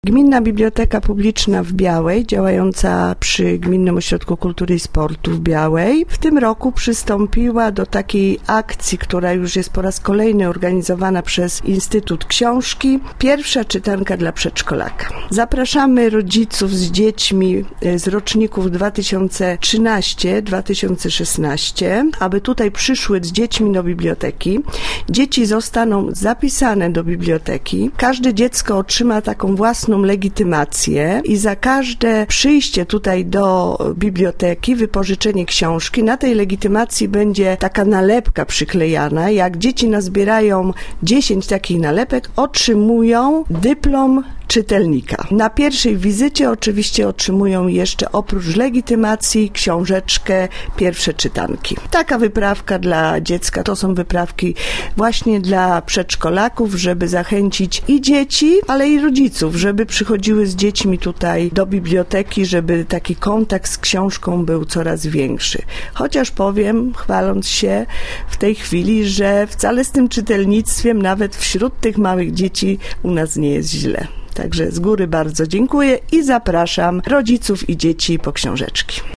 Gminna Biblioteka Publiczna w Białej, działająca przy Gminnym Ośrodku Kultury i Sportu w Białej, w tym roku przystąpiła do takiej akcji, która już jest po raz kolejny organizowana przez Instytut Książki. Pierwsza czytanka dla przedszkolaka. Zapraszamy rodziców z dziećmi z roczników 2013-2016, aby tutaj przyszły z dziećmi do biblioteki. Dzieci zostaną zapisane do biblioteki. Każde dziecko otrzyma taką własną legitymację i za każde przyjście tutaj do biblioteki, wypożyczenie książki, na tej legitymacji będzie taka nalepka przyklejana. Jak dzieci nazbierają 10 takich nalepek, otrzymują dyplom czytelnika. Na pierwszej wizycie oczywiście otrzymują jeszcze oprócz legitymacji książeczkę Pierwsze czytanki. Taka wyprawka dla dziecka to są wyprawki właśnie dla przedszkolaków, żeby zachęcić i dzieci, ale i rodziców, żeby przychodziły z dziećmi tutaj do biblioteki, żeby taki kontakt z książką był coraz większy. Chociaż powiem, chwaląc się w tej chwili, że wcale z tym czytelnictwem nawet wśród tych małych dzieci u nas nie jest źle. Także z góry bardzo dziękuję i zapraszam rodziców i dzieci po książeczki.